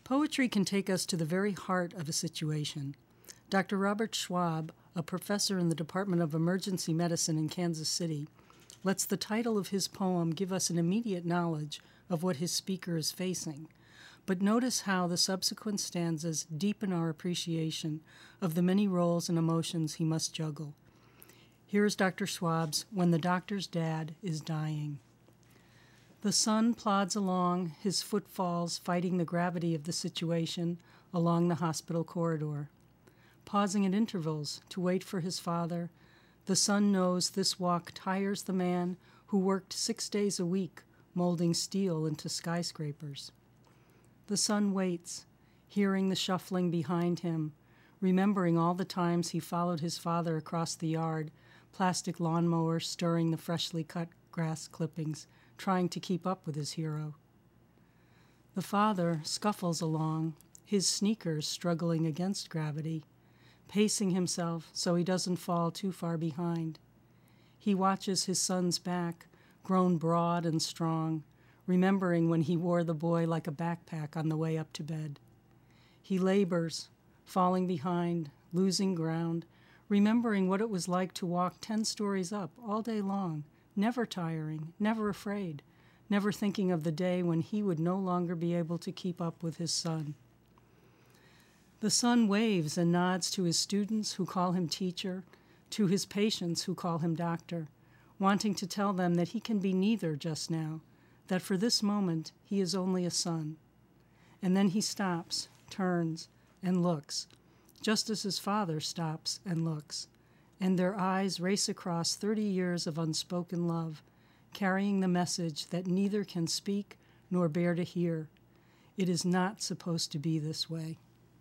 Poetry can take us to the very heart of a situation. Dr. Robert Schwab, a professor in the Department of Emergency Medicine in Kansas City, lets the title of his poem give us an immediate knowledge of what his speaker is facing. But notice how the subsequent stanzas deepen our appreciation of the many roles and emotions he must juggle. Here is Dr. Schwab's When the Doctor's Dad is Dying. The son plods along, his footfalls fighting the gravity of the situation along the hospital corridor. Pausing at intervals to wait for his father, the son knows this walk tires the man who worked 6 days a week molding steel into skyscrapers. The son waits, hearing the shuffling behind him, remembering all the times he followed his father across the yard, plastic lawnmower stirring the freshly cut grass clippings, trying to keep up with his hero. The father scuffles along, his sneakers struggling against gravity, pacing himself so he doesn't fall too far behind. He watches his son's back, grown broad and strong, remembering when he wore the boy like a backpack on the way up to bed. He labors, falling behind, losing ground, remembering what it was like to walk 10 stories up all day long, never tiring, never afraid, never thinking of the day when he would no longer be able to keep up with his son. The son waves and nods to his students who call him teacher, to his patients who call him doctor, wanting to tell them that he can be neither just now, that for this moment he is only a son. And then he stops, turns, and looks, just as his father stops and looks, and their eyes race across 30 years of unspoken love, carrying the message that neither can speak nor bear to hear. It is not supposed to be this way.